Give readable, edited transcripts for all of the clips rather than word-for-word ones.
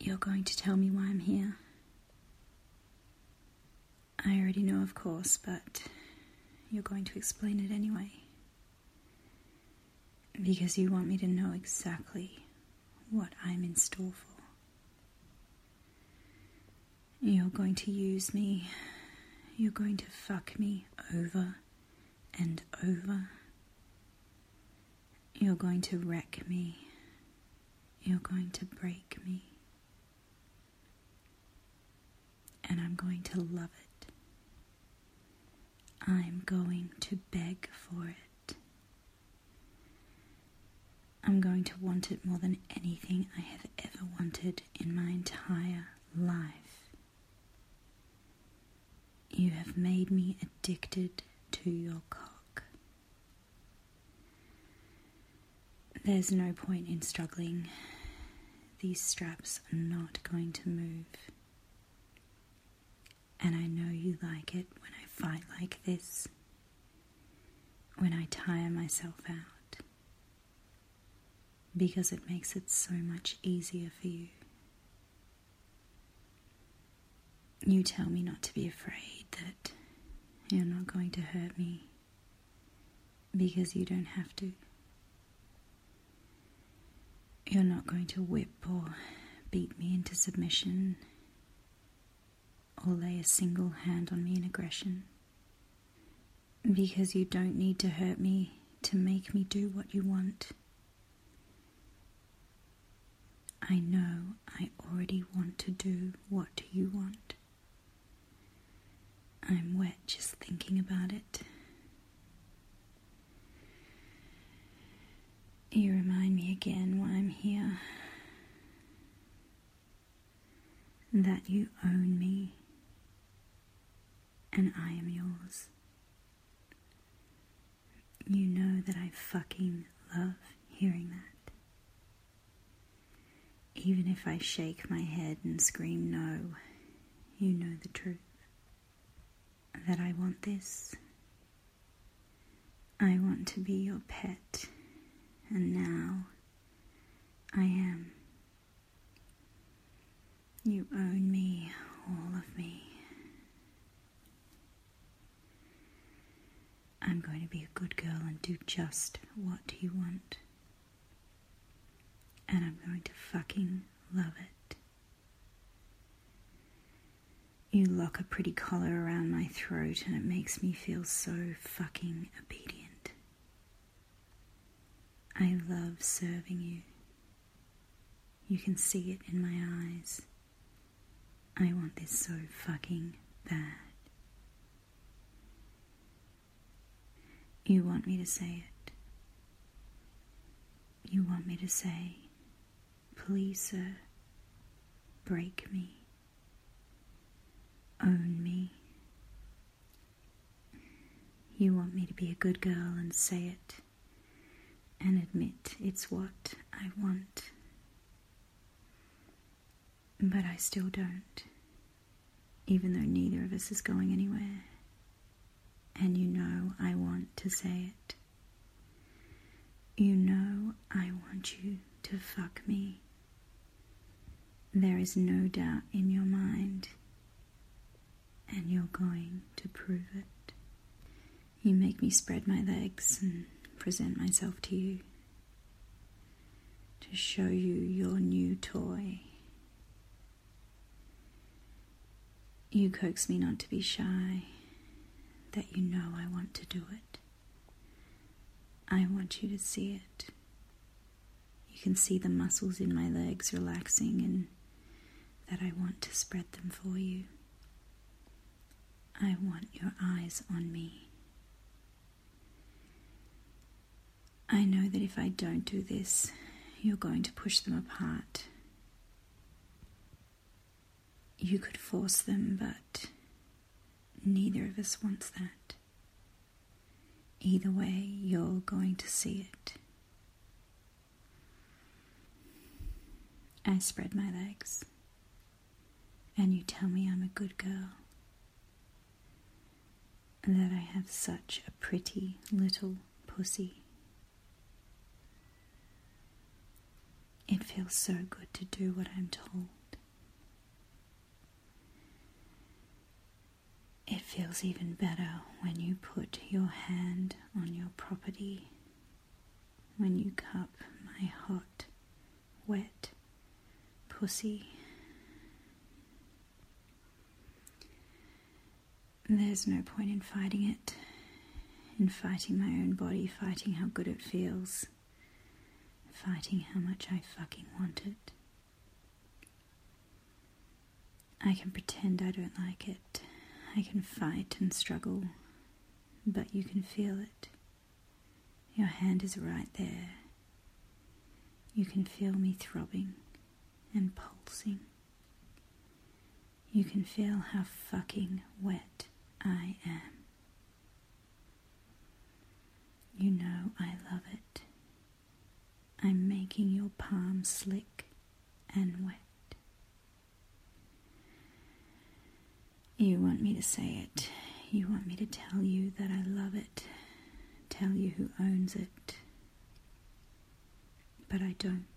You're going to tell me why I'm here. I already know, of course, but you're going to explain it anyway. Because you want me to know exactly what I'm in store for. You're going to use me. You're going to fuck me over and over. You're going to wreck me. You're going to break me. And I'm going to love it. I'm going to beg for it. I'm going to want it more than anything I have ever wanted in my entire life. You have made me addicted to your cock. There's no point in struggling. These straps are not going to move. And I know you like it when I fight like this, when I tire myself out, because it makes it so much easier for you. You tell me not to be afraid, that you're not going to hurt me, because you don't have to. You're not going to whip or beat me into submission, or lay a single hand on me in aggression, because you don't need to hurt me to make me do what you want. I know I already want to do what you want. I'm wet just thinking about it. You remind me again why I'm here. That you own me. And I am yours. You know that I fucking love hearing that. Even if I shake my head and scream no, you know the truth. That I want this. I want to be your pet, and now I am. You own me, all of me. I'm going to be a good girl and do just what you want. And I'm going to fucking love it. You lock a pretty collar around my throat and it makes me feel so fucking obedient. I love serving you. You can see it in my eyes. I want this so fucking bad. You want me to say it. You want me to say, please, sir, break me. Own me. You want me to be a good girl and say it and admit it's what I want. But I still don't, even though neither of us is going anywhere. And you know I want to say it. You know I want you to fuck me. There is no doubt in your mind. And you're going to prove it. You make me spread my legs and present myself to you. To show you your new toy. You coax me not to be shy. That you know I want to do it. I want you to see it. You can see the muscles in my legs relaxing and that I want to spread them for you. I want your eyes on me. I know that if I don't do this, you're going to push them apart. You could force them, but neither of us wants that. Either way, you're going to see it. I spread my legs, and you tell me I'm a good girl, and that I have such a pretty little pussy. It feels so good to do what I'm told. It feels even better when you put your hand on your property, when you cup my hot, wet pussy. There's no point in fighting it, in fighting my own body, fighting how good it feels, fighting how much I fucking want it. I can pretend I don't like it. I can fight and struggle, but you can feel it. Your hand is right there. You can feel me throbbing and pulsing. You can feel how fucking wet I am. You know I love it. I'm making your palm slick and wet. You want me to say it. You want me to tell you that I love it. Tell you who owns it. But I don't.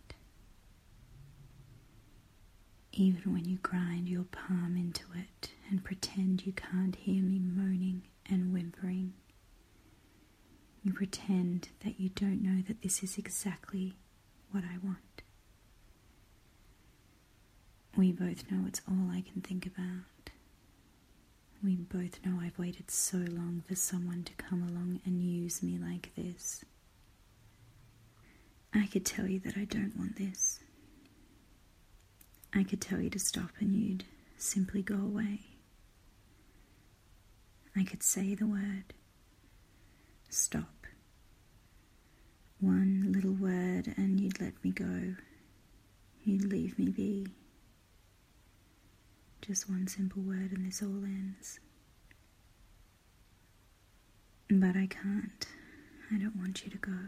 Even when you grind your palm into it and pretend you can't hear me moaning and whimpering, you pretend that you don't know that this is exactly what I want. We both know it's all I can think about. We both know I've waited so long for someone to come along and use me like this. I could tell you that I don't want this. I could tell you to stop and you'd simply go away. I could say the word, stop. One little word and you'd let me go. You'd leave me be. Just one simple word and this all ends. But I can't. I don't want you to go.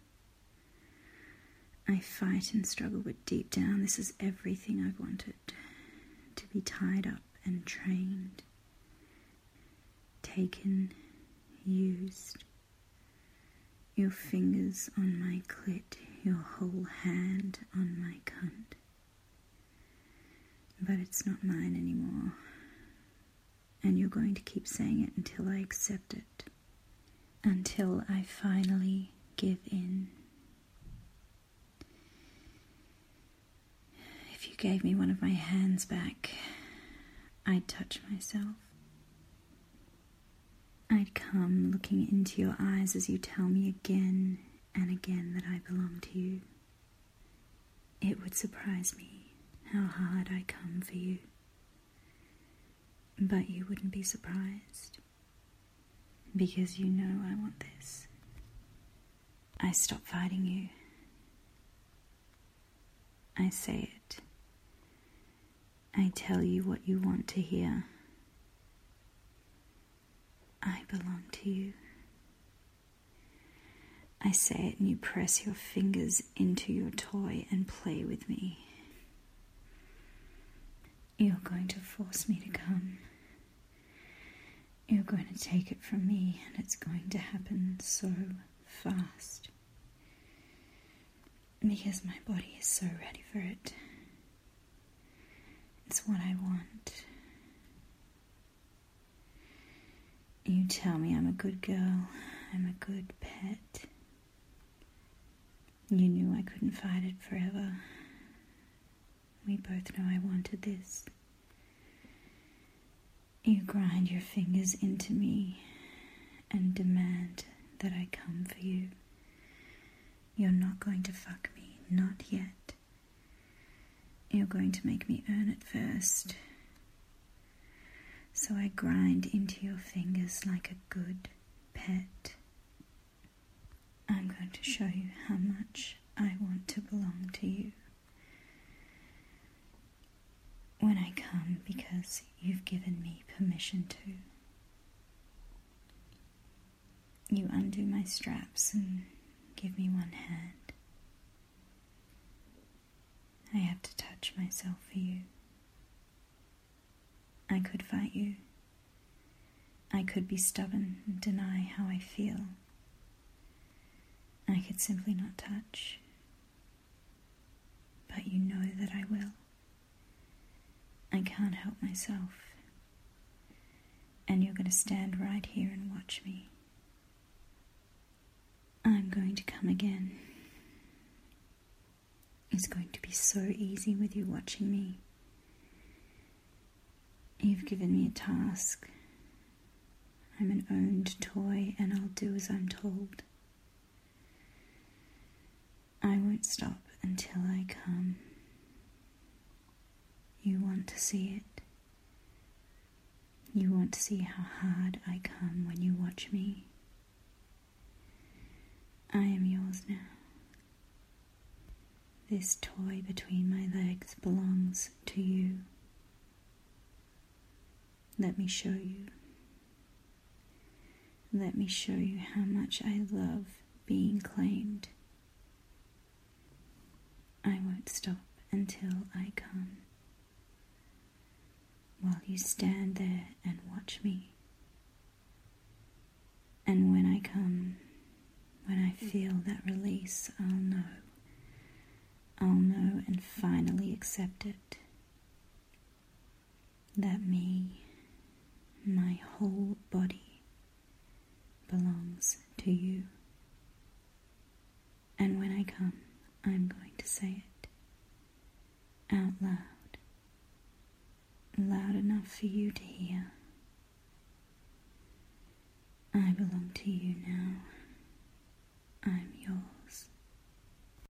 I fight and struggle, but deep down this is everything I've wanted. To be tied up and trained. Taken, used. Your fingers on my clit, your whole hand on my cunt. But it's not mine anymore. And you're going to keep saying it until I accept it. Until I finally give in. If you gave me one of my hands back, I'd touch myself. I'd come looking into your eyes as you tell me again and again that I belong to you. It would surprise me how hard I come for you. But you wouldn't be surprised, because you know I want this. I stop fighting you. I say it. I tell you what you want to hear. I belong to you. I say it and you press your fingers into your toy and play with me. You're going to force me to come. You're going to take it from me, and it's going to happen so fast. Because my body is so ready for it. It's what I want. You tell me I'm a good girl, I'm a good pet. You knew I couldn't fight it forever. We both know I wanted this. You grind your fingers into me and demand that I come for you. You're not going to fuck me, not yet. You're going to make me earn it first. So I grind into your fingers like a good pet. I'm going to show you how much I want to belong to you. When I come, because you've given me permission to. You undo my straps and give me one hand. I have to touch myself for you. I could fight you. I could be stubborn and deny how I feel. I could simply not touch. But you know that I will. I can't help myself. And you're going to stand right here and watch me. I'm going to come again. It's going to be so easy with you watching me. You've given me a task. I'm an owned toy and I'll do as I'm told. I won't stop until I come. You want to see it. You want to see how hard I come when you watch me. I am yours now. This toy between my legs belongs to you. Let me show you. Let me show you how much I love being claimed. I won't stop until I come. While you stand there and watch me. And when I come, when I feel that release, I'll know. I'll know and finally accept it. That me, my whole body, belongs to you. And when I come, I'm going to say it out loud. Loud enough for you to hear. I belong to you now.